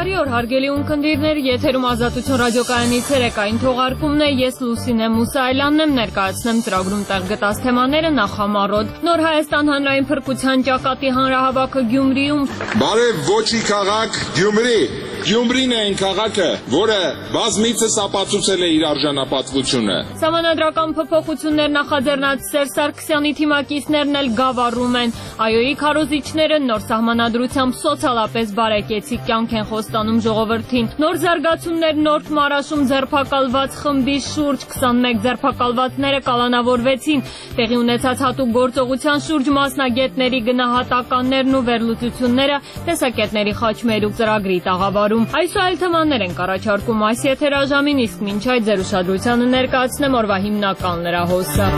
Բարի օր, հարգելի ունկնդիրներ, եթերում Ազատություն ռադիոկայանի ցերեկային թողարկումն է, ես Լուսինե Մուսայելյանն եմ, ներկայացնեմ ծրագրում տեղ գտած թեմաները նախամարոտ։ Նոր Հայաստան հանրային փրկության ճակատի հանրահավաքը Գյումրիում։ Բարև ոչի քաղաք Գյումրի։ Գյումրին է այն քաղաքը, որը բազմիցս ապացուցել է իր արժանապատվությունը։ Սահմանադրական փոփոխություններ նախաձեռնած Սերժ Սարգսյանի թիմակիցներն էլ գավառում են։ ԱՅՈ-ի քարոզիչները նոր սահմանադրությամբ սոցիալապես բարեկեցիկ կյանք են խոստանում ժողովրդին։ Նոր զարգացումներ Նորդ Մարաշում ձերբակալված խմբի շուրջ 21 ձերբակալվածները կալանավորվեցին։ Տեղի ունեցած հատուկ գործողության շուրջ մասնագետների գնահատականներն ու վերլուծությունները տեսակետների խաչմերուկ ծրագրի տաղավարում։ Այսօր այլ թեմաներ ենք առաջարկում այս եթերաժամին, իսկ մինչ այդ ձեր ուշադրությանը ներկայացնեմ օրվա հիմնական լրահոսը։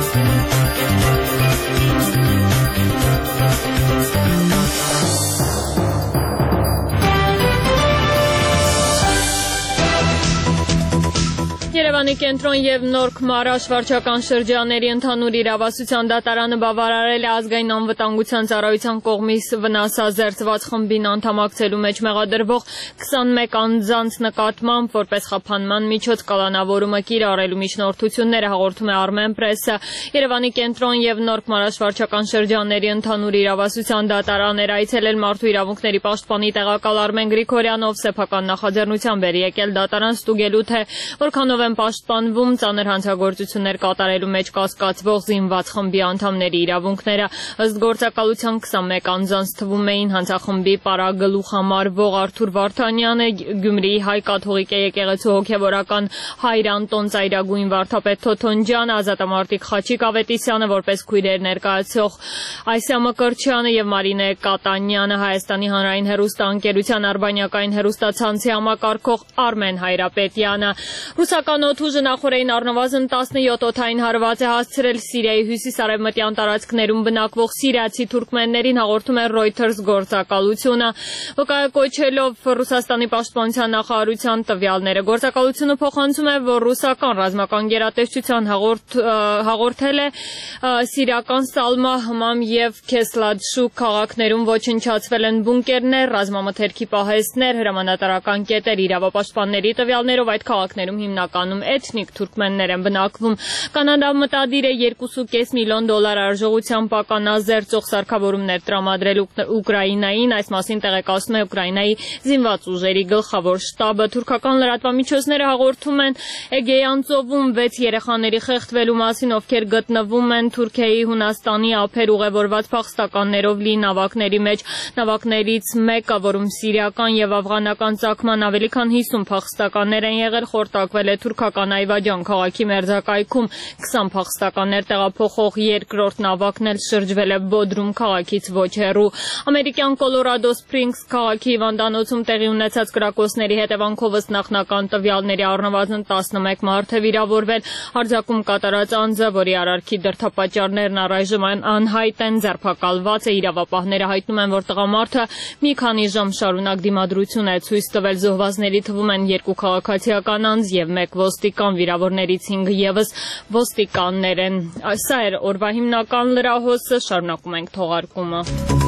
Երևանի կենտրոն և Նորք Մարաշ վարչական շրջանների ընդհանուր իրավասության դատարանը բավարարել է ազգային անվտանգության ծառայության կողմից վնասազերծված խմբին անդամակցելու մեջ մեղադրվող 21 անձանց նկատմամբ որպես խափանման միջոց կալանավորումը կիրառելու միջնորդությունները, հաղորդում է Armenpress-ը։ Երևանի կենտրոն և Նորք Մարաշ վարչական շրջանների ընդհանուր իրավասության դատարաններ այցելել մարդու իրավունքների պաշտպանի տեղակալ Արմեն Գրիգորյանով սեփական նախաձեռնությամբ էր եկել դատարան ստուգելու, թե որքանով են պաշտպանվում ծանր հանցագործություններ կատարելու մեջ կասկածվող զինված խմբի անդամների իրավունքները։ Ըստ գործակալության 21 անձանց թվում էին հանցախմբի պարագլուխ համարվող Արթուր Վարդանյանը, Գյումրիի Հայ կաթողիկ եկեղեցու հոգևորական Հայր Անտոն Ծայրագույն վարդապետ Թոթոնջյանը, Ազատամարտիկ Խաչիկ Ավետիսյանը, որպես քույրեր ներկայացող Այսյա Մկրտչյանը և Մարինե Կատանյանը, Հայաստանի հանրային հեռուստաընկերության արբանյակային հեռուստացանցի համակարգող Արմեն Հայրապետյանը։ Ռուսական օդուժը նախորդին առնվազն 17 օդային հարված է հասցրել Սիրիայի հյուսիս-արևմտյան տարածքներում բնակվող սիրիացի թուրքմեններին, հաղորդում է Reuters գործակալությունը, վկայակոչելով Ռուսաստանի պաշտպանության նախարարության տվյալները։ Գործակալությունը փոխանցում է, որ ռուսական ռազմական գերատեսչության հաղորդել է սիրիական Սալմա, Հմամ և Քեսլադշուկ քաղաքներում ոչնչացվել են բունկերներ, ռազմամթերքի պահեստներ, հրամանատարական կետեր, իրավապաշտպանների տվյալներով այդ քաղաքներում հիմնականում էթնիկ թուրքմեններ են բնակվում։ Կանադա մտադիր է $2.5 միլիոն արժողությամբ ականազերծող սարքավորումներ տրամադրել Ուկրաինային, այս մասին տեղեկացնում է Ուկրաինայի զինված ուժերի գլխավոր շտաբը։ Թուրքական լրատվամիջոցները հաղորդում են Էգեյան ծովում 6 երեխաների խեղդվելու մասին, ովքեր գտնվում են Թուրքիայի, Հունաստանի ափեր ուղևորված փախստականներով լի նավակների մեջ։ Նավակներից մեկը, որում սիրիական և աֆղանական ծագման ավելի քան 50 փախստականներ են եղել, խորտակվել է թուրքական Այվաջան քաղաքի մերձակայքում։ 20 փախստականներ տեղափոխող երկրորդ նավակն էլ շրջվել է Բոդրում քաղաքից ոչ հեռու։ Ամերիկյան Կոլորադո Սփրինգս քաղաքի հիվանդանոցում տեղի ունեցած կրակոցների հետևանքով ըստ նախնական տվյալների առնվազն 11 մարդ է վիրավորվել։ Հարձակում կատարած անձը, որի արարքի դրդապատճառներն առայժմ անհայտ են, ձերբակալված է։ Իրավապահները հայտնում են, որ տղամարդը մի քանի ժամ շարունակ դիմադրություն է ցույց տվել։ Զոհվածների թվում են 2 քաղաքացիական անձ և 1 ոստիկան, վիրավորներից 5 ևս ոստիկաններ են։ Սա էր օրվա հիմնական լրահոսը, շարունակում ենք թողարկումը։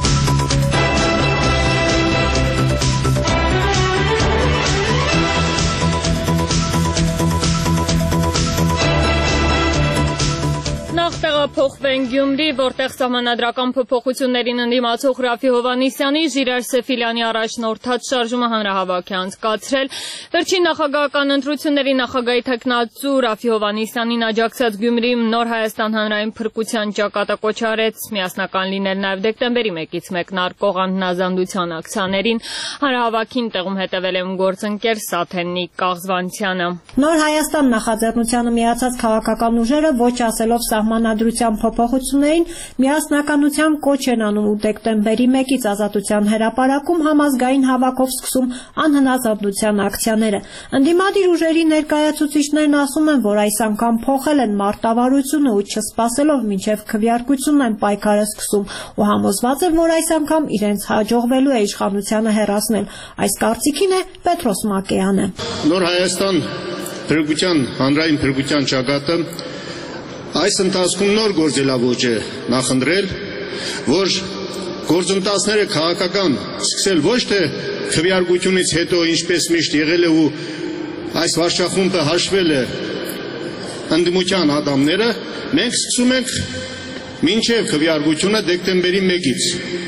Նախ տեղափոխվենք Գյումրի, որտեղ սահմանադրական փոփոխություններին ընդդիմացող Ռաֆի Հովհաննիսյանի Ժիրայր Սեֆիլյանի առաջնորդած շարժումը հանրահավաք է անցկացրել։ Վերջին նախագահական ընտրությունների նախագահի թեկնածու Ռաֆի Հովհաննիսյանին աջակցած Գյումրիում Նոր Հայաստան հանրային փրկության ճակատը կոչարեց միասնական լինել նաև դեկտեմբերի 1-ից մեկնարկող անհնազանդության ակցիաներին։ Հանրահավաքին տեղում հետևել է գործընկեր Սաթենիկ Կաղզվանցյանը։ Նոր Հայաստան նախաձեռնությանը միացած քաղաքական ուժերը ոչ ասելով սահմանադրության փոփոխություններին միասնականության կոչ են անում ու դեկտեմբերի 1-ից Ազատության հրապարակում համազգային հավաքով սկսում անհնազանդության ակցիաները։ Ընդդիմադիր ուժերի ներկայացուցիչներն ասում են, որ այս անգամ փոխել են մարտավարությունը ու չսպասելով մինչև քվեարկությունն են պայքարը սկսում ու համոզված են, որ այս անգամ իրենց հաջողվելու է իշխանությանը հեռացնել։ Այս կարծիքին է Պետրոս Մակեյանը։ Նոր Հայաստան հանրային փրկության ճակատը այս ընթացքում նոր գործելավոճ է նախընտրել, որ գործընթացները քաղաքական սկսել ոչ թե քվեարկությունից հետո ինչպես միշտ եղել է ու այս վարչախումբը հաշվել է ընդդիմության ադամները, մենք սկսում ենք մինչև քվեարկությունը դեկտեմբերի 1-ից։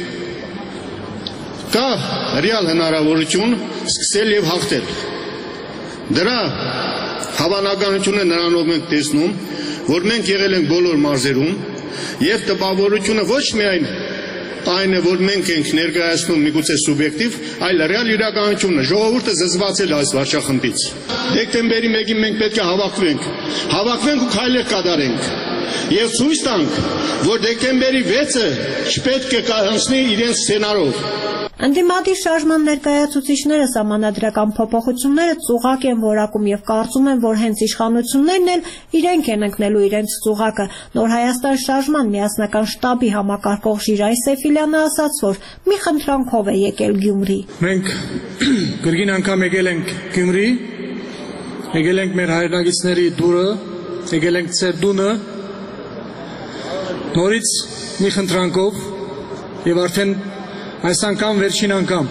Կա ռեալ հնարավորություն սկսել եւ հաղթել։ Դրա հավանականությունը նրանով մենք տեսնում, որ մենք եղել ենք բոլոր մարզերում եւ տպավորությունը ոչ միայն այն է, որ մենք ենք ներկայացնում միգուցե սուբյեկտիվ, այլ ռեալ իրականությունը, ժողովուրդը զզվացել է այս վարչախմբից։ Դեկտեմբերի 1-ին մենք պետք է հավաքվենք ու քայլեր կատարենք եւ ցույց տանք, որ դեկտեմբերի 6-ը չպետք է կանցնի իրենց սցենարով։ Ընդդիմադիր շարժման ներկայացուցիչները սահմանադրական փոփոխությունները ծուղակ են որակում եւ կարծում են, որ հենց իշխանություններն էլ իրենք են ընկնելու իրենց ծուղակը։ Նոր Հայաստան շարժման միասնական շտաբի համակարգող Ժիրայր Սեֆիլյանը ասաց, որ մի խնդրանքով է եկել Գյումրի։ Մենք կրկին անգամ եկել ենք Գյումրի, եկել ենք մեր հայրենագիտների դուրը, եկել ենք ծեր դունը, նորից մի խնդրանքով եւ արդեն այս անգամ վերջին անգամ։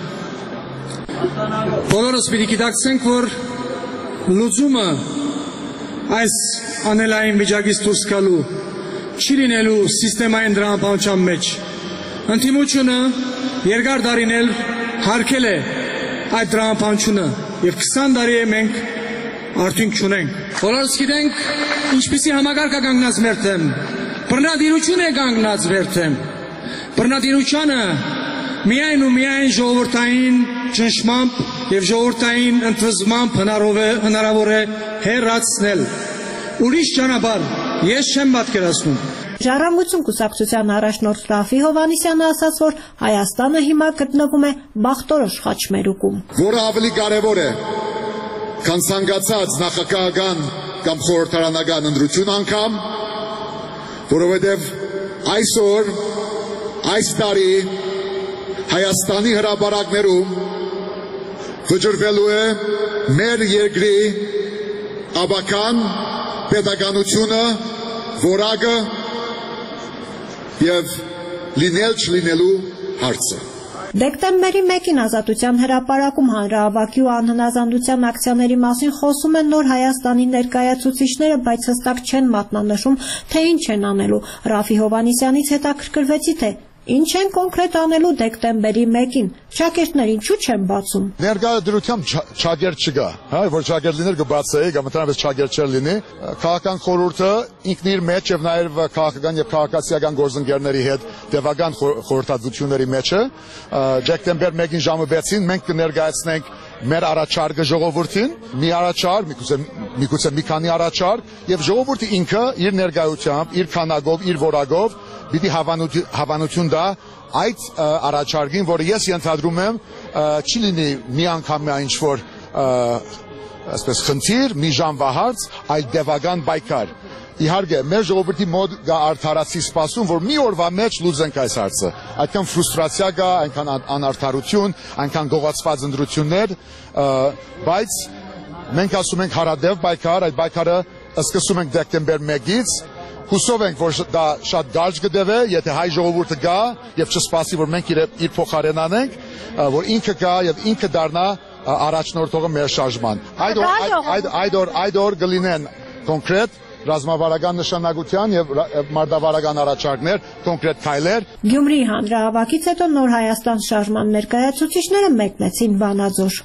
Բոլորս պիտի գիտակցենք, որ լուծումը այս անելային վիճակից դուրս գալու չի լինելու սիստեմային դրամապանության մեջ։ Ընդդիմությունը երկար տարիներ հարգել է այդ դրամապանությունը եւ 20 տարի է մենք արդյունք չունենք։ Բոլորս գիտենք ինչպիսի համակարգ է կանգնած մեր դեմ։ Բռնատիրություն է կանգնած մեր դեմ։ Բռնատիրությունը միայն ու միայն ժողովրդային ճնշմամբ եւ ժողովրդային ընդվզմամբ հնարավոր է հեռացնել։ Ուրիշ ճանապարհ ես չեմ պատկերացնում։ Ժառանգություն կուսակցության առաջնորդ Ռաֆի Հովհաննիսյանը ասաց, որ Հայաստանը հիմա գտնվում է բախտորոշ խաչմերուկում, որը ավելի կարևոր է, քան ցանկացած նախագահական կամ խորհրդարանական ընտրություն անգամ, որովհետև այսօր այս տարի Հայաստանի հրապարակներում վճռվելու է մեր երկրի աբական պետականությունը, որակը եւ լինել չլինելու հարցը։ Դեկտեմբերի 1-ին Ազատության հրապարակում հանրահավաքի ու անհնազանդության ակցիաների մասին խոսում են Նոր Հայաստանի ներկայացուցիչները, բայց հստակ չեն մատնանշում, թե ինչ են անելու։ Ռաֆի Հովհաննիսյանից հետաքրքրվեցի, թե ինչ են կոնկրետ անելու դեկտեմբերի 1-ին։ Շակերտներ ինչու չեն բացում։ Ներկայությամբ շակերտ չկա, որ շակերտ լիներ կբացեի, կամ ընդհանրապես շակերտ չէր լինի։ Քաղաքական խորհուրդը ինքն իր մեջ եւ նաեւ քաղաքական եւ քաղաքացիական գործընկերների հետ տևական խորհրդատվությունների մեջ է։ Դեկտեմբեր 1-ին ժամը 6-ին մենք կներկայացնենք մեր առաջարկը ժողովրդին, մի առաջարկ, միգուցե մի քանի առաջարկ, եւ ժողովուրդը ինքը իր ներկայությամբ, իր քանակով, իր որակով պիտի հավանություն տա այդ առաջարկին, որը ես ենթադրում եմ չի լինի մի անգամյա ինչ-որ այսպես խնդիր, մի ժամվա հարց, այլ տևական պայքար։ Իհարկե, մեր ժողովրդի մոտ կա արդարացի սպասում, որ մի օրվա մեջ լուծենք այս հարցը։ Այդքան ֆրուստրացիա կա, այնքան անարդարություն, այնքան գողացված ընտրություններ, բայց մենք ասում ենք հարադեպ պայքար, այդ պայքարը սկսում ենք դեկտեմբեր 1-ից, հուսով ենք, որ դա շատ կարճ կդեվե, եթե հայ ժողովուրդը գա եւ չսպասի, որ մենք իր փոխարեն անենք, որ ինքը գա եւ ինքը դառնա առաջնորդողը մեր շարժման։ Այդ օր կլինեն կոնկրետ ռազմավարական նշանակության եւ մարտավարական առաջարկներ, կոնկրետ քայլեր։ Գյումրիի հանրահավաքից հետո Նոր Հայաստան շարժման ներկայացուցիչները մեկնեցին Վանաձոր։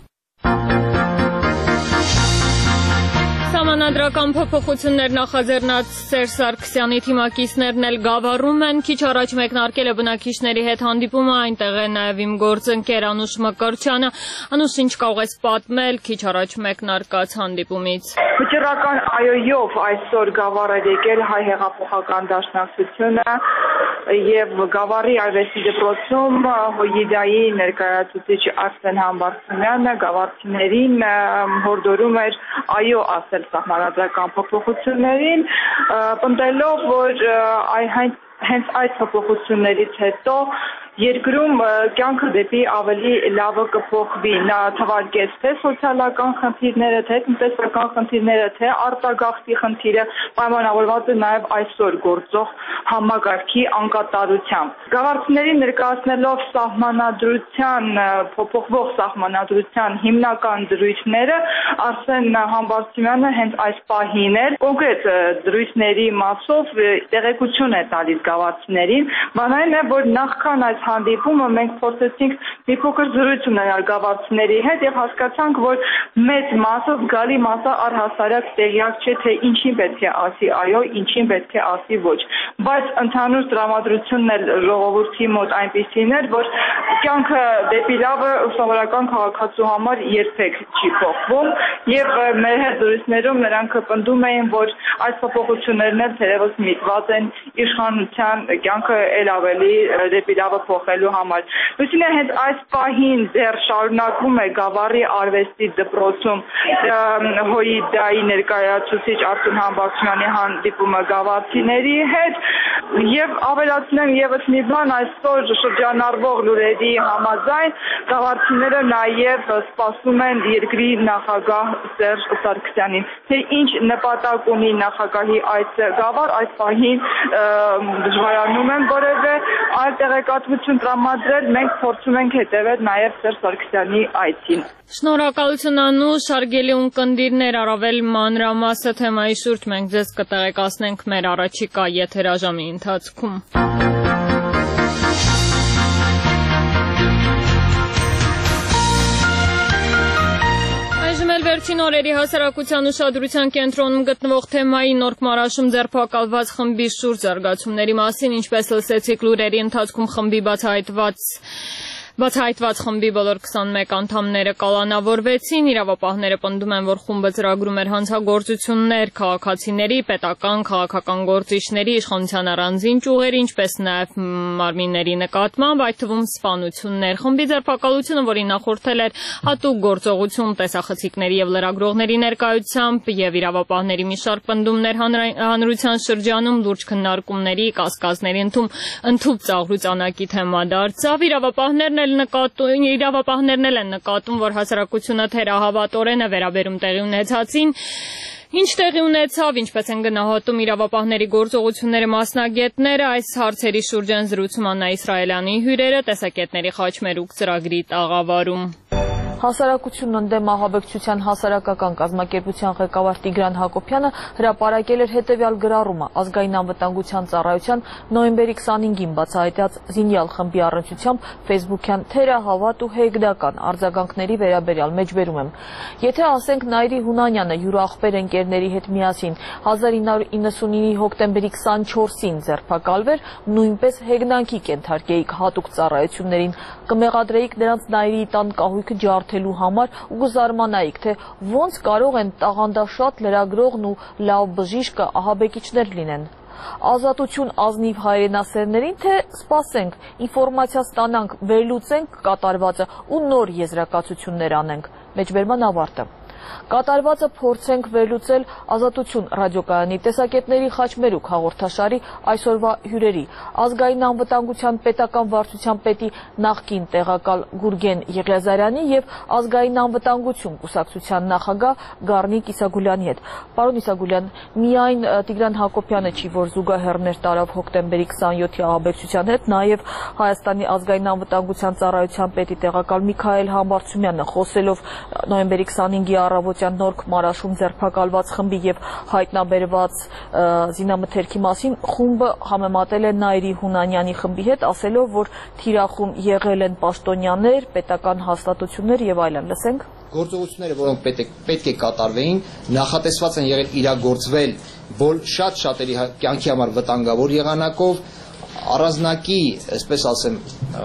Սահմանադրական փոփոխություններ նախաձեռնած Սերժ Սարգսյանի թիմակիցներն էլ գավառում են, քիչ առաջ մեկնարկել է բնակիչների հետ հանդիպումը, այնտեղ է նաև իմ գործընկեր Անուշ Մկրտչյանը։ Անուշ, ինչ կարող ես պատմել քիչ առաջ մեկնարկած հանդիպումից։ Վճռական այոյով այսօր գավառ է եկել Հայ հեղափոխական դաշնակցությունը եւ Գավառի արվեստի դպրոցում ՀՅԴ-ի ներկայացուցիչ Արսեն Համբարձումյանը գավառցիներին հորդորում էր այո ասել սահմանադրական փոփոխություններին, պնդելով, որ հենց այդ փոփոխություններից հետո երկրում կյանքը դեպի ավելի լավը կփոխվի։ Նա թվարկեց թե սոցիալական խնդիրները, թե տնտեսական խնդիրները, թե արտագաղթի խնդիրը պայմանավորված է նաև այսօր գործող համակարգի անկատարությամբ։ Գաղափարների ներկայացնելով փոփոխվող սահմանադրության հիմնական դրույթները, Արսեն Համբարձումյանը հենց այս պահին էր կոնկրետ դրույթների մասով տեղեկություն է տալիս գաղափարներին, բանային է, որ նախքան այս հանդիպումը մենք փորձեցինք մի փոքր զրույց ունենալ գաղափարների հետ եւ հասկացանք, որ մեծ մասը, զգալի մասը առհասարակ տեղյակ չէ, թե ինչին պետք է ասի այո, ինչին պետք է ասի ոչ։ Բայց ընդհանուր տրամադրությունն էլ ժողովրդի մոտ այնպիսին էր, որ կյանքը դեպի լավը սովորական քաղաքացու համար երբեք չի փոխվում եւ մեր հետ զրույցներում նրանք պնդում էին, որ այս փոփոխություններն էլ թերևս միտված են իշխանության կյանքը ել ավելի դեպի լավը փոխելու համար։ Լուսինե հենց այս պահին դեռ շարունակվում է Գավառի արվեստի դպրոցում ՀՅԴ-ի ներկայացուցիչ Արսեն Համբարձումյանի հանդիպումը գավառցիների հետ եւ ավելացնեմ եւս մի բան, այսօր շրջանառվող լուրերի համաձայն գավառցիները նաեւ սպասում են երկրի նախագահ Սերժ Սարգսյանին, թե ինչ նպատակ ունի նախագահի այդ գավառ, այս պահին դժվարանում են որևէ այլ տեղեկատվություն տրամադրել, մենք փորձում ենք հետևել նաեւ Սերժ Սարգսյանի այցին։ Շնորհակալություն Անուշ, հարգելի ունկնդիրներ, առավել մանրամասը թեմայի շուրջ մենք ձեզ կտեղեկացնենք մեր առաջիկա եթերաժամի ընթացքում։ Վերջին օրերի հասարակության ուշադրության կենտրոնում գտնվող թեմայի Նորք Մարաշում ձերբակալված խմբի շուրջ զարգացումների մասին, ինչպես լսեցիք լուրերի ընթացքում խմբի բացահայտված խմբի բոլոր 21 անդամները կալանավորվեցին, իրավապահները պնդում են, որ խումբը ծրագրում էր հանցագործություններ քաղաքացիների, պետական, քաղաքական գործիչների, իշխանության առանձին ճյուղերի, ինչպես նաև մարմինների նկատմամբ, այդ թվում սպանություններ։ Խմբի ձերբակալությունը, որին նախորդել էր հատուկ գործողություն տեսախցիկների եւ լրագրողների ներկայությամբ եւ իրավապահների մի շարք պնդումներ հանրության շրջանում լուրջ քննարկումների, կասկածների ընդհուպ ծաղրուծանակի թեմա դարձավ։ Իրավապահներն էլ են նկատում, որ հասարակությունը թերահավատորեն է վերաբերում տեղի ունեցածին, ինչ տեղի ունեցավ, ինչպես են գնահատում իրավապահների գործողությունները մասնագետները, այս հարցերի շուրջ են զրուցում Աննա Իսրայելյանի հյուրերը, տեսակետների խաչմերուկ ծրագրի տաղավարում։ Հասարակությունն ընդդեմ ահաբեկչության հասարակական կազմակերպության ղեկավար Տիգրան Հակոբյանը հրապարակել էր հետևյալ գրառումը ազգային անվտանգության ծառայության նոյեմբերի 25-ին բացահայտած զինյալ խմբի առնչությամբ ֆեյսբուքյան թերահավատ ու հեգդական արձագանքների վերաբերյալ մեջբերում եմ։ Եթե ասենք Նայիրի Հունանյանը յուրախպեր ընկերների հետ միասին 1999-ի հոկտեմբերի 24-ին ձերբակալվեր, նույնպես հեգնանքի կենթարկեիք հատուկ ծառայություններին, կմեղադրեիք նրանց Նայիրի տան կահույքը ջարդելու համար ու կզարմանայիք, թե ոնց կարող են տաղանդաշատ լրագրողն ու լավ բժիշկը ահաբեկիչներ լինեն։ Ազատություն ազնիվ հայրենասերներին, թե սպասենք, ինֆորմացիա ստանանք, վերլուծենք կատարվածը ու նոր եզրակացություններ անենք։ Մեջբերման ավարտը։ Կատարվածը փորձենք վերլուծել Ազատություն ռադիոկայանի տեսակետների խաչմերուկ հաղորդաշարի այսօրվա հյուրերի ազգային անվտանգության պետական վարչության պետի նախկին տեղակալ Գուրգեն Եղիազարյանի եւ ազգային անվտանգություն կուսակցության նախագահ Գառնիկ Իսագուլյանի հետ։ Պարոն Իսագուլյան, միայն Տիգրան Հակոբյանը չի, որ զուգահեռներ տարավ հոկտեմբերի 27-ի ահաբեկչության հետ, նաեւ Հայաստանի ազգային անվտանգության ծառայության պետի տեղակալ Միքայել Համբարձումյանը խոսելով նոյեմբերի 25-ի առավոտյան Նորք Մարաշում ձերբակալված խմբի եւ հայտնաբերված զինամթերքի մասին խումբը համեմատել է Նայիրի Հունանյանի խմբի հետ, ասելով, որ թիրախում եղել են պաշտոնյաներ, պետական հաստատություններ եւ այլն։ Լսենք։ Գործողությունները, որոնք պետք է կատարվեին, նախատեսված են եղել իրագործվել շատերի կյանքի համար վտանգավոր եղանակով, առանձնակի, այսպես ասեմ,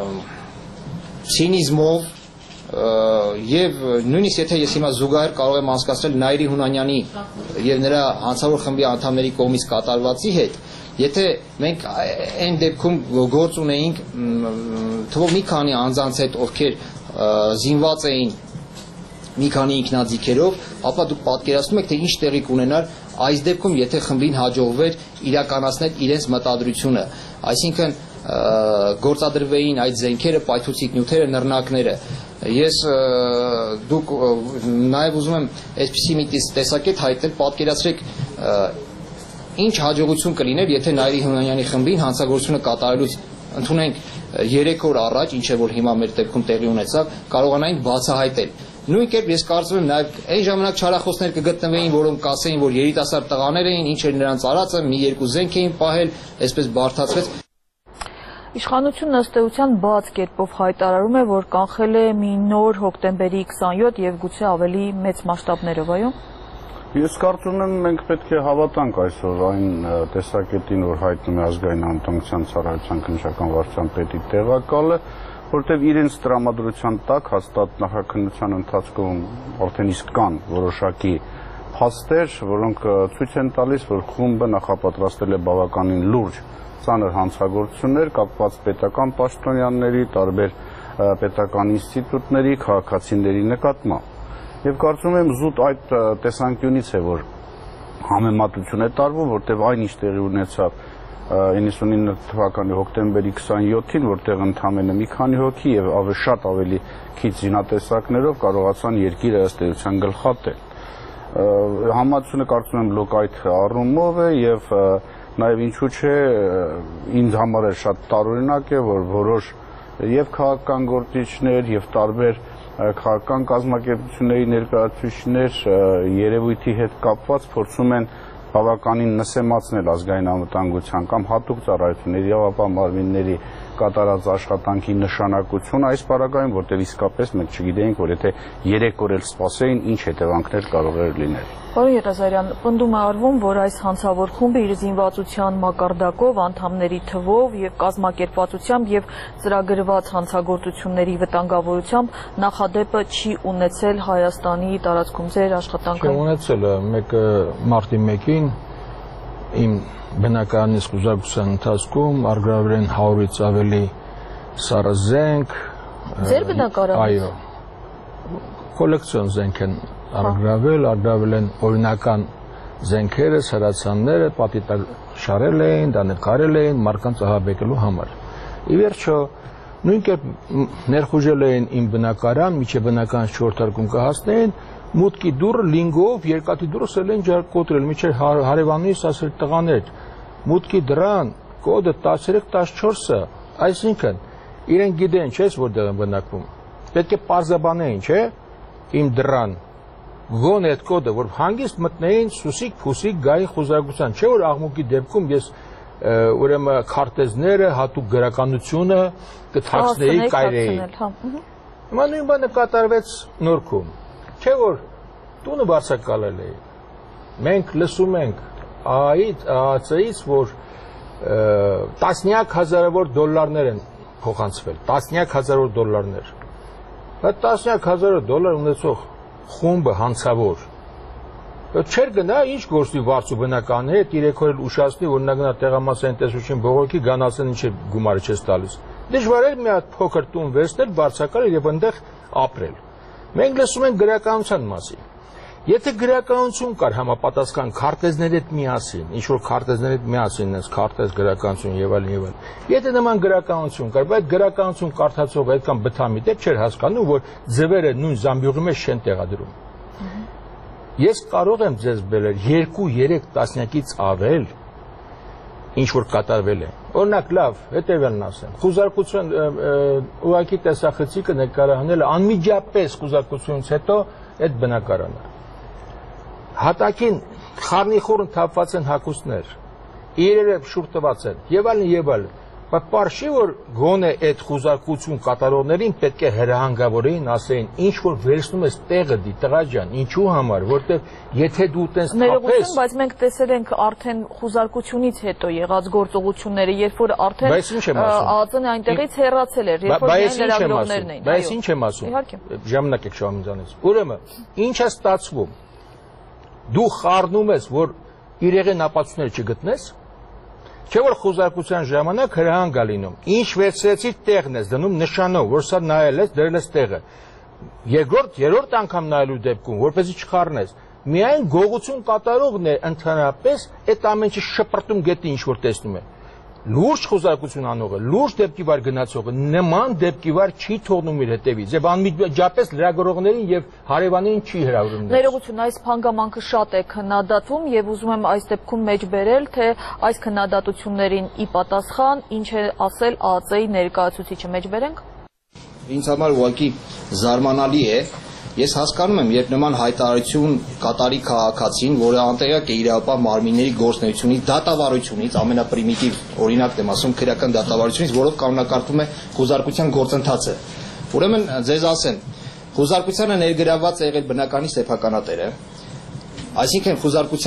ցինիզմով եւ նույնիսկ եթե ես հիմա զուգահեռ կարող եմ անցկացնել Նայիրի Հունանյանի եւ նրա հանցավոր խմբի անդամների կողմից կատարվածի հետ, եթե մենք այն դեպքում գործ ունեինք թվով մի քանի անձանց հետ, ովքեր զինված էին մի քանի ինքնաձիգերով, ապա դուք պատկերացնում եք, թե ինչ տեղի կունենար այս դեպքում, եթե խմբին հաջողվեր իրականացնել իրենց մտադրությունը։ այսինքն գործադրվեին այդ զենքերը, պայթուցիկ նյութերը, նռնակները։ Ես դուք նաև ուզում եմ այսպիսի մի տեսակետ հայտնել, պատկերացրեք ինչ հաջողություն կլիներ, եթե Նայիրի Հունանյանի խմբին հանցագործությունը կատարելուց ընդունենք 3 օր առաջ, ինչ է որ հիմա մեր դեպքում տեղի ունեցավ, կարողանային բացահայտել։ Նույն կերպ ես կարծում եմ նաև այն ժամանակ չարախոսներ կգտնվեին, որոնք կասեին, որ երիտասարդ տղաներ էին, ինչ էր նրանց արածը, մի երկու զենք էին պահել, այսպես բարդացվեց։ Իշխանությունն ըստ էության բաց կերպով հայտարարում է, որ կանխել է մի նոր հոկտեմբերի 27 եւ գուցե ավելի մեծ մասշտաբներով, այո։ Ես կարծում եմ մենք պետք է հավատանք այսօր այն տեսակետին, որ հայտնում է ազգային անվտանգության ծառայության քննչական վարչության պետի տեղակալը, որտեղ իրենց տրամադրության տակ հաստատ նախաքննության ընթացքում արդեն իսկ կան որոշակի փաստեր, որոնք ցույց են տալիս, որ խումբը նախապատրաստել է բավականին լուրջ ծանր հանցագործություններ կապված պետական պաշտոնյաների, տարբեր պետական ինստիտուտների, քաղաքացիների նկատմամբ։ Եվ կարծում եմ զուտ այդ տեսանկյունից է, որ համեմատություն է տարվում, որտեղ այն ինչ տեղի ունեցավ 99 թվականի հոկտեմբերի 27-ին, որտեղ ընդամենը մի քանի հոգի եւ շատ ավելի քիչ զինատեսակներով կարողացան երկիրը ըստ էության գլխատել։ Համացությունը կարծում եմ լոկ այդ առումով է եւ նաեւ ինչու՞ չէ ինձ համար շատ տարօրինակ է, որ որոշ եւ քաղաքական գործիչներ եւ տարբեր քաղաքական կազմակերպությունների ներկայացուցիչներ երևույթի հետ կապված փորձում են բավականին նսեմացնել ազգային անվտանգության կամ հատուկ ծառայությունների իրավապահ մարմինների կատարած աշխատանքի նշանակությունը այս պարագայում, որտեղ իսկապես մենք չգիտեինք, որ եթե 3 օր էլ սպասեին, ինչ հետևանքներ կարող էր լինել։ Պարոն Եղազարյան, պնդում է արվում, որ այս հանցավոր խումբը իր զինվածության մակարդակով, անդամների թվով եւ կազմակերպվածությամբ եւ ծրագրված հանցագործությունների վտանգավորությամբ նախադեպը չի ունեցել Հայաստանի տարածքում ձեր աշխատանքը։ Չի ունեցել, մեկը մարտի 1-ին իմ բնակարանից խուզարկության ընթացքում արգրավել են 100-ից ավելի սառը զենք։ Ձեր բնակարանից։ Այո։ Կոլեկցիոն զենք են արգրավել են օրինական զենքերը, սրացանները, պատիտակ շարել էին, դա նկարել էին մարդկանց ահաբեկելու համար։ Ի վերջո, նույն կերպ ներխուժել էին իմ բնակարան, միջև բնական 4 հարկում կհասնեին, մուտքի դուռը լինգով, երկաթի դուռը սել են կոտրել, միջև հարևանուհիս ասել տղաներ, մուտքի դրան կոդը 13-14-ը, այսինքն իրենք գիտեն, չէ՞, որտեղ են բնակվում։ Պետք է պարզաբանեին, չէ՞, իմ դրան գոնե այդ կոդը, որ հանգիստ մտնեին սուսիկ փուսիկ գայի խուզարկության, չէ՞ որ աղմուկի դեպքում ես ուրեմն քարտեզները, հատուկ գրականությունը կթաքցնեի, կայրեի։ Հիմա նույն բանը կատարվեց Նորքում։ Չէ՞ որ տունը բարձրակալել էի։ Մենք լսում ենք ԱԱՑ-ից, որ տասնյակ հազարավոր դոլարներ են փոխանցվել, տասնյակ հազարավոր դոլարներ։ Այդ տասնյակ հազարավոր դոլար ունեցող խումբը հանցավոր չէր գնա ինչ գործի վարձու բնականի հետ 3 օր ուշացնի, որ նա գնա տեղամասային տեսություն բողոքի գանացեն ինչ գումարը չես տալիս։ Դժվար էր մի հատ փոքր տուն վերցնել, բարձրակալել եւ այնտեղ ապրել։ Մենք լսում ենք գրականության մասին։ Եթե գրականություն կար համապատասխան քարտեզների հետ միասին, ինչ որ քարտեզների հետ միասին ես քարտեզ գրականություն եւ այլն եւ այլն։ Եթե նման գրականություն կար, բայց գրականություն կարդացողը այդքան բթամիտ է չէր հասկանում, որ ձվերը նույն զամբյուղի մեջ չեն տեղադրում։ Ես կարող եմ ձեզ բերել 2-3 տասնյակից ավել ինչ որ կատարվել է։ Օրինակ լավ, հետևյալն ասեմ։ Խուզարկություն ուղղակի տեսախցիկը նկարահանել անմիջապես խուզարկությունից հետո այդ բնակարանը։ Հատակին խառնիխուռն թափված են հագուստներ, իրերը շուռ տված են, եւ այլն եւ այլն։ Բայց պարշի որ գոնե այդ խուզարկություն կատարողներին պետք է հրահանգավորեին, ասեին, ինչ որ վերցնում ես տեղը դի տղա ջան, ինչու համար, որտեղ եթե դու տես թափես, բայց մենք տեսել ենք արդեն խուզարկությունից հետո եղած գործողությունները, երբ որ արդեն ԱԱԾ-ն այնտեղից հեռացել էր, երբ որ միայն լրագրողներն էին։ Բայց ինչ եմ ասում։ Ժամանակ եք շահում ինձանից։ Ուրեմն, ինչ է ստացվում։ Դու խառնում ես, որ իրեղեն ապացույցներ չգտնես, չէ՞ որ խուզարկության ժամանակ հրահանգ է լինում։ Ինչ վերցրեցիր տեղն ես դնում նշանով, որ սա նայել ես, դրել ես տեղը։ Երրորդ անգամ նայելու դեպքում, որպեսզի չխառնես, միայն գողություն կատարողն է ընդհանրապես այդ ամենը շպրտում գետի ինչ որ տեսնում է։ լուրջ խոզարկություն անողը, լուրջ դեպքի վար գնացողը նման դեպքի վար չի թողնում իր հետևից եւ անմիջապես լրագրողներին եւ հարևաններին չի հրավիրում։ Ներողություն, այս հանգամանքը շատ է քննադատվում եւ ուզում եմ այս դեպքում մեջ բերել, թե այս քննադատություններին ի պատասխան ինչ է ասել ԱԱԾ-ի ներկայացուցիչը, մեջ բերենք։ Ինձ համար ուղղակի զարմանալի է։ Ես հասկանում եմ, երբ նման հայտարարություն կատարի քաղաքացին, որը անտեղյակ է իրավապահ մարմինների գործունեությունից, դատավարությունից, ամենապրիմիտիվ օրինակն եմ ասում, քրեական դատավարությունից, որով կանոնակարգվում է խոզարկության գործընթացը։ Ուրեմն ձեզ ասեմ, խոզարկությանը ներգրավված է եղել բնականի սեփականատերը, այսինքն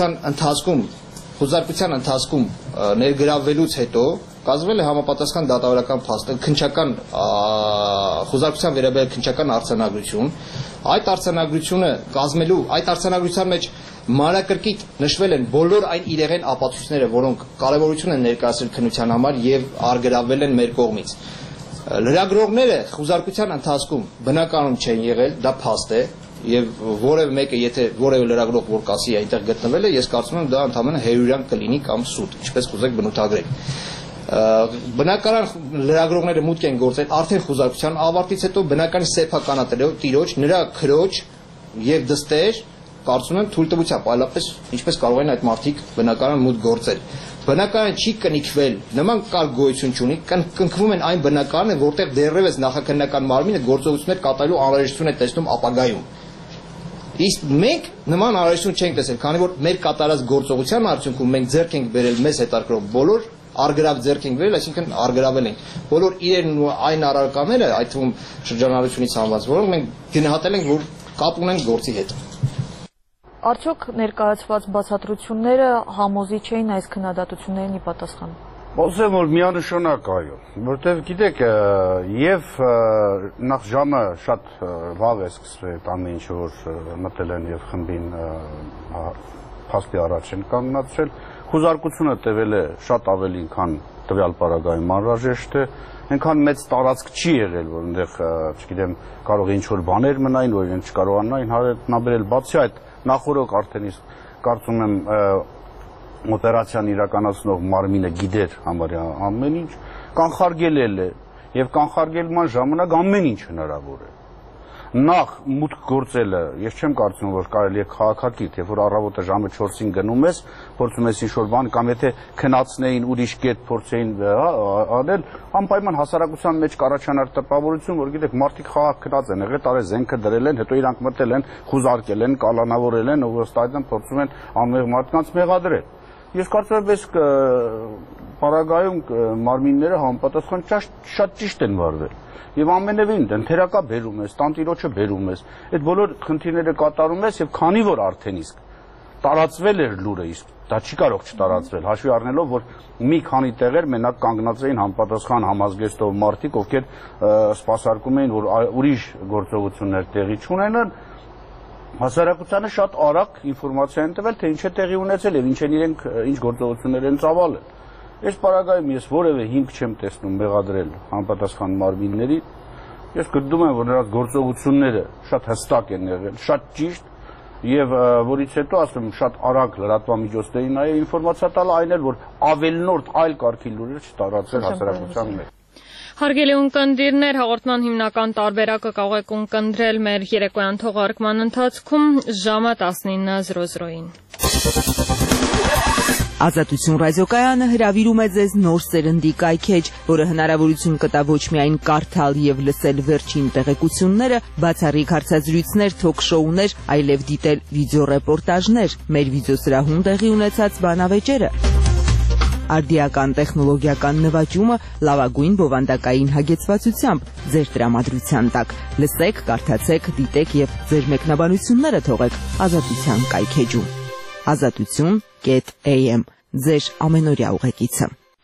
խոզարկության ընթացքում ներգրավվելուց հետո կազմվել է համապատասխան դատավարական փաստ, քննչական խոզարկության վերաբերյալ քննչական արձանագրություն։ Այդ արձանագրության մեջ մանրակրկիտ նշվել են բոլոր այն իրեղեն ապացույցները, որոնք կարևորություն են ներկայացրել քննության համար եւ արգրավվել են մեր կողմից։ Լրագրողները խոզարկության ընթացքում բնականում չեն եղել, դա փաստ է, եւ որևէ մեկը, եթե որևէ լրագրող որ կասի այնտեղ գտնվել է, ես կարծում եմ դա ընդհանրապես հերյուրան կլինի կամ սուտ, ինչպես կուզեք բնութագրել։ Բնակարան լրագրողները մուտք են գործել արդեն խոզարկության ավարտից հետո բնականի սեփականատերը տիրոջ, նրա քրոջ եւ դստեր, կարծում եմ թույլտվությամբ, այլապես ինչպես կարող են այդ մարդիկ բնակարան մուտք գործել։ Բնակարանը չի կնիքվել, նման կարգ գոյություն չունի, կնքվում են այն բնակարանը, որտեղ դեռևս նախաքննական մարմինը գործողություններ կատարելու անհրաժեշտություն է տեսնում ապագայում։ Իսկ մենք նման անհրաժեշտություն չենք տեսել, քանի որ մեր կատարած գործողության արդյունքում մենք ձեռք ենք բերել մեզ հետաքրքրող բոլոր արգրավ ձեռք ենք բերել, այսինքն արգրավել ենք բոլոր իրերն ու այն առարկաները, այդ թվում շրջանառությունից հանված, որոնք մենք գնահատել ենք, որ կապ ունեն գործի հետ։ Արդյոք ներկայացված բացատրությունները համոզիչ էին այս քննադատություններին ի պատասխան։ Ասեմ, որ միանշանակ այո, որտեղ գիտեք, եւ նախ ժամը շատ վաղ է սկսվել ամեն ինչ որ մտել են եւ խմբին փաստի առաջ են կանգնացրել, խոզարկությունը տևել է շատ ավելին, քան տվյալ պարագայում անհրաժեշտ է, այնքան մեծ տարածք չի եղել, որ այնտեղ, չգիտեմ, կարող է ինչ որ բաներ մնային, որ իրեն չկարողանային հայտնաբերել, բացի այդ նախորդ արդեն իսկ կարծում եմ օպերացիան իրականացնող մարմինը գիտեր համարյա ամեն ինչ, կանխարգել է եւ կանխարգելման ժամանակ ամեն ինչ հնարավոր է։ Նախ մուտք գործելը, ես չեմ կարծում, որ կարելի է քաղաքակիրթ, երբ որ առավոտը ժամը 4-ին գնում ես, փորձում ես ինչ-որ բան, կամ եթե քնացնեին ուրիշ կետ փորձեին անել, անպայման հասարակության մեջ կառաջանար տպավորություն, որ գիտեք, մարդիկ խաղաղ քնած են եղել, տարե զենքը դրել են, հետո իրանք մտել են, խուզարկել են, կալանավորել են, ու ըստ այդմ փորձում են անմեղ մարդկանց մեղադրել։ Ես կարծում եմ, այս պարագայում մարմինները համապատասխան շատ ճիշտ են վարվել։ Եվ ամենևին ընթերակա բերում ես, տանտիրոջը բերում ես, այդ բոլոր խնդիրները կատարում ես եւ քանի որ արդեն իսկ տարածվել էր լուրը, իսկ դա չի կարող չտարածվել, հաշվի առնելով, որ մի քանի տեղեր մենակ կանգնած էին համապատասխան համազգեստով մարդիկ, ովքեր սպասարկում էին, որ ուրիշ գործողություններ տեղի չունենան, հասարակությանը շատ արագ ինֆորմացիա են տվել, թե ինչ է տեղի ունեցել եւ ինչ են իրենք ինչ գործողություններ են ծավալել։ Այս պարագայում ես որևէ հիմք չեմ տեսնում մեղադրել համապատասխան մարմինների։ Ես գտնում եմ, որ նրանց գործողությունները շատ հստակ են եղել, շատ ճիշտ եւ որից հետո ասում եմ շատ արագ լրատվամիջոցներին այ ինֆորմացիա տալ այն էլ որ ավելնորդ այլ կարգի լուրեր չտարածեն հասարակության մեջ։ Հարգելի ունկնդիրներ, հաղորդման հիմնական տարբերակը կարող եք ունկնդրել մեր երեկոյան թողարկման ընթացքում ժամը 19:00-ին։ Ազատություն ռադիոկայանը հրավիրում է ձեզ նոր սերնդի կայքեջ, որը հնարավորություն կտա ոչ միայն կարդալ եւ լսել վերջին տեղեկությունները, բացառիկ հարցազրույցներ, թոք-շոուներ, այլև դիտել վիդեոռեպորտաժներ, մեր վիդեոսրահում տեղի ունեցած բանավեճերը։ Արդիական տեխնոլոգիական նվաճումը լավագույն բովանդակային հագեցվածությամբ ձեր տրամադրության տակ։ Լսեք, կարդացեք, դիտեք եւ ձեր մեկնաբանությունները թողեք Ազատության կայքեջում։ Azatutun.am ձեր ամենօրյա ուղեկիցը։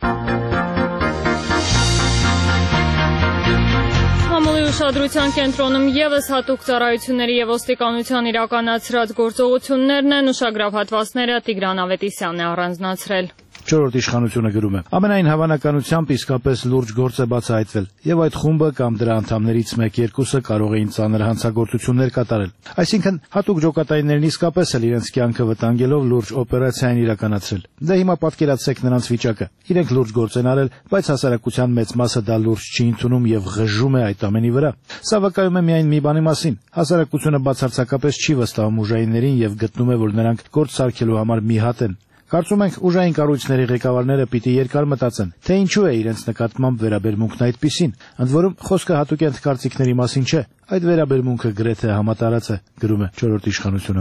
Համալի ուշադրության կենտրոնում եւս հատուկ ծառայությունների եւ ոստիկանության իրականացրած գործողություններն են, ուշագրավ հատվածները Տիգրան Ավետիսյանն է առանձնացրել։ Չորրորդ իշխանությունը գրում է. Ամենայն հավանականությամբ իսկապես լուրջ գործ է բացահայտվել, եւ այդ խումբը կամ դրա անդամներից 1-2-ը կարող էին ծանր հանցագործություններ կատարել։ Այսինքն հատուկ ջոկատայիններն իսկապես էլ իրենց կյանքը վտանգելով լուրջ օպերացիա են իրականացրել։ Դե հիմա պատկերացրեք նրանց վիճակը։ Իրենք լուրջ գործ են արել, բայց հասարակության մեծ մասը դա լուրջ չի ընդունում եւ ղժում է այդ ամենի վրա։ Սա վկայում է միայն մի բանի մասին. հասարակությունը բացարձակապես չի վստահում ուժայիններին եւ գտնում է, որ նրանք գործ սարքելու համար մի հատ են։ Կարծում ենք ուժային կառույցների ղեկավարները պիտի երկար մտածեն, թե ինչու է իրենց նկատմամբ վերաբերմունքն այդպիսին, ընդ որում խոսքը հատուկենտ կարծիքների մասին չէ, այդ վերաբերմունքը գրեթե համատարած է, գրում է Չորրորդ իշխանությունը։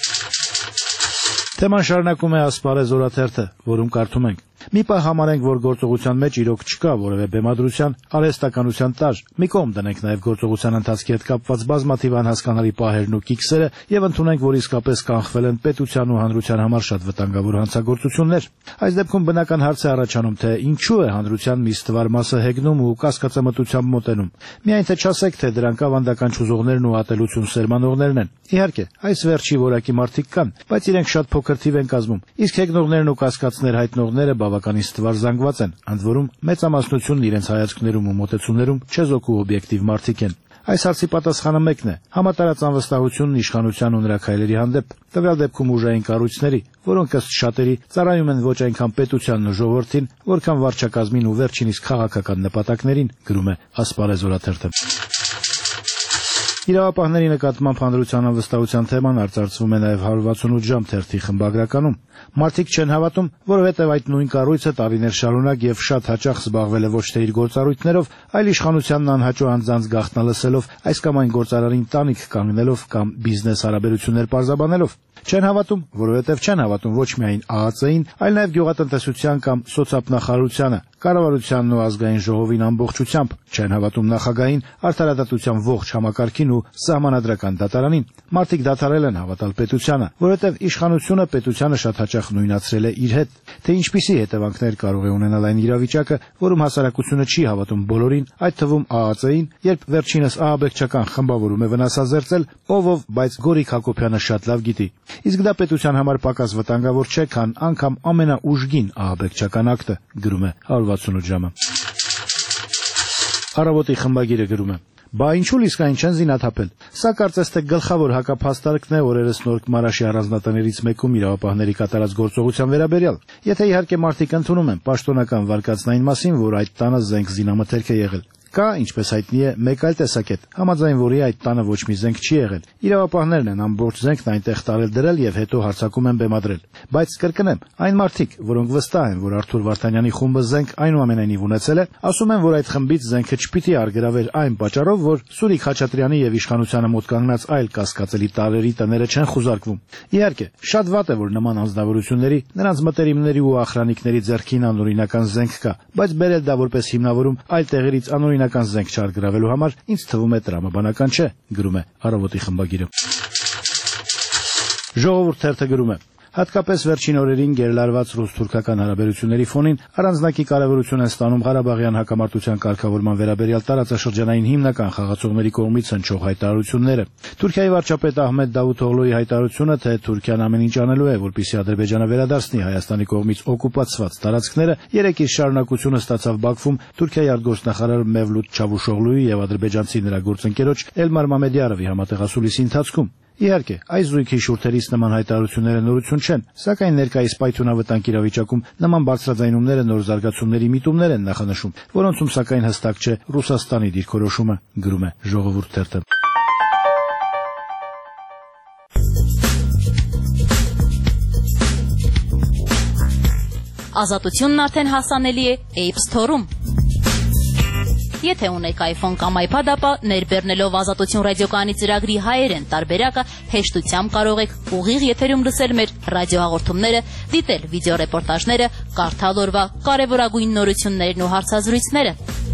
Թեման շարունակում է Ասպարեզ օրաթերթը, որում կարդում ենք. Մի պահ համարենք, որ գործողության մեջ իրոք չկա որևէ բեմադրության, արհեստականության տար։ Մի կողմ դնենք նաև գործողության ընթացքի հետ կապված բազմաթիվ անհասկանալի պահերն ու կիքսերը եւ ընդունենք, որ իսկապես կանխվել են պետության ու հանրության համար շատ վտանգավոր հանցագործություններ։ Այս դեպքում բնական հարց է առաջանում, թե ինչու է հանրության մի ստվար մասը հեգնում ու կասկածամտությամբ մոտենում։ Միայն թե չասեք, թե դրանք ավանդական չուզողներն ու ատելություն սերմանողներն են։ Իհարկե, այս վերջի որակի մարդիկ կան, բայց իրենք շատ փոքր թիվ են կազմում։ Իսկ հեգնողներն ու կասկածներ հայտնողները բավականին ստվար զանգված են, ընդ որում մեծամասնությունն իրենց հայացքներում ու մոտեցումներում չեզոք ու օբյեկտիվ մարդիկ են։ Այս հարցի պատասխանը մեկն է՝ համատարած անվստահությունն իշխանության ու նրա քայլերի հանդեպ, տվյալ դեպքում ուժային կառույցների, որոնք ըստ շատերի ծառայում են ոչ այնքան պետությանն ու ժողովրդին, որքան վարչակազմին ու վերջինիս քաղաքական նպատակներին, գրում է Ասպարեզ օրաթերթը։ Իրավապահների նկատմամբ հանրության անվստահության թեման արծարծվում է նաև 168 ժամ թերթի խմբագրականում։ Մարդիկ չեն հավատում, որովհետև այդ նույն կառույցը տարիներ շարունակ եւ շատ հաճախ զբաղվել է ոչ թե իր գործառույթներով, այլ իշխանությանն անհաճո անձանց գաղտնալսելով, այս կամ այն գործարարին տանիք կանգնելով կամ բիզնես հարաբերություններ պարզաբանելով։ Չեն հավատում, որովհետև չեն հավատում ոչ միայն ԱԱԾ-ին, այլ նաև գյուղատնտեսության կամ սոցիալ-նախարարությանը, կառավարությանն ու ազգային ժողովին ամբողջությամբ, չեն հավատում նախագահին, արդարադատության ողջ համակարգին ու սահմանադրական դատարանին։ Մարդիկ դադարել են հավատալ պետությանը, որովհետև իշխանությունը պետությանը շատ հաճախ նույնացրել է իր հետ։ Թե ինչպիսի հետևանքներ կարող է ունենալ այն իրավիճակը, որում հասարակությունը չի հավատում բոլորին, այդ թվում ԱԱԾ-ին, երբ վերջինս ահաբեկչական խմբավորում է վնասազերծել, ով, բայց Գորիկ Հակոբյանը շատ լավ գիտի։ Իսկ դա պետության համար պակաս վտանգավոր չէ, քան անգամ ամենաուժգին ահաբեկչական ակտը, գրում է 168 ժամը։ Առավոտի խմբագիրը գրում է. Բա ինչու լիսկային չեն զինաթափել։ Սա կարծես թե գլխավոր հակափաստարկն է օրերս Նորք Մարաշի առանձնատներից մեկում իրավապահների կատարած գործողության վերաբերյալ։ Եթե իհարկե մարդիկ ընդունում են պաշտոնական վարկածն այն մասին, որ այդ տանը զենք զինամթերք է եղել։ Կա, ինչպես հայտնի է, մեկ այլ տեսակետ, համաձայն որի այդ տանը ոչ մի զենք չի եղել։ Իրավապահներն են ամբողջ զենքն այնտեղ տարել դրել եւ հետո հարձակում են բեմադրել։ Բայց կրկնեմ, այն մարդիկ, որոնք վստահ են, որ Արթուր Վարդանյանի խումբը զենք այնուամենայնիվ ունեցել է, ասում են, որ այդ խմբից զենքը չպիտի արգրավեր այն պատճառով, որ Սուրիկ Խաչատրյանի եւ իշխանությանը մոտ կանգնած այլ կասկածելի տարրերի տները չեն խուզարկվում։ Իհարկե, շատ վատ է, որ նման անձնավորությունների, նրանց մտերիմների ու ախրանիկների ձեռքին անօրինական զենք կա, բայց բերել դա որպես հիմնավորում այլ տեղերից անօրինական զենք չարգրավելու համար ինձ թվում է տրամաբանական չէ, գրում է Առավոտի խմբագիրը։ Ժողովուրդ թերթը գրում է. Հատկապես վերջին օրերին գերլարված ռուս-թուրքական հարաբերությունների ֆոնին առանձնակի կարևորություն են ստանում Ղարաբաղյան հակամարտության կարգավորման վերաբերյալ տարածաշրջանային հիմնական խաղացողների կողմից հնչող հայտարարությունները։ Թուրքիայի վարչապետ Ահմեդ Դավութօղլուի հայտարարությունը, թե Թուրքիան ամեն ինչ անելու է, որպեսզի Ադրբեջանը վերադարձնի Հայաստանի կողմից օկուպացված տարածքները, երեք իր շարունակությունը ստացավ Բաքվում Թուրքիայի արտգործնախարար Մևլութ Չավուշօղլուի եւ ադրբեջանցի նրա գործընկերոջ Էլմար Մամեդյարովի համատեղասուլիսի ընթացքում։ Իհարկե, այս զույգի շուրթերից նման հայտարարությունները նորություն չեն, սակայն ներկայիս պայթյունավտանգ իրավիճակում նման բարձրաձայնումները նոր զարգացումների միտումներ են նախանշում, որոնցում սակայն հստակ չէ Ռուսաստանի դիրքորոշումը, գրում է Ժողովուրդ թերթը։ Ազատությունն արդեն հասանելի է App Store-ում։ Եթե ունեք iPhone կամ iPad, ապա ներբեռնելով Ազատություն ռադիոկայանի ծրագրի հայերեն տարբերակը հեշտությամբ կարող եք ուղիղ եթերում լսել մեր ռադիոհաղորդումները, դիտել վիդեոռեպորտաժները, կարդալ օրվա կարևորագույն նորություններն ու հարցազրույցները։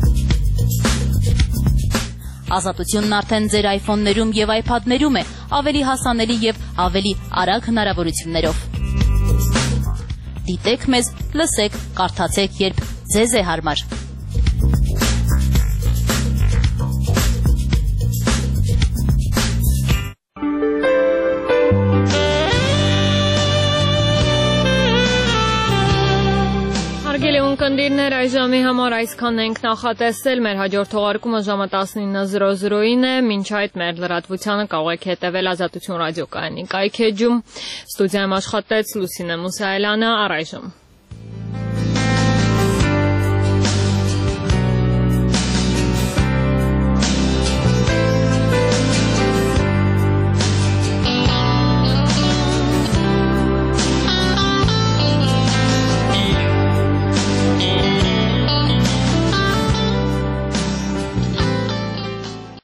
Ազատությունն արդեն ձեր iPhone-ներում եւ iPad-ներում է, ավելի հասանելի եւ ավելի արագ հնարավորություններով։ Դիտեք մեզ, լսեք, կարդացեք, երբ ձեզ է հարմար։ Առայժմի համար այսքան ենք նախատեսել, մեր հաջորդ թողարկումը ժամը 19:00-ին է, մինչ այդ մեր լրատվությանը կարող եք հետևել Ազատություն ռադիոկայանի կայքեջում, ստուդիայում աշխատեց Լուսինե Մուսայելյանը, առայժմ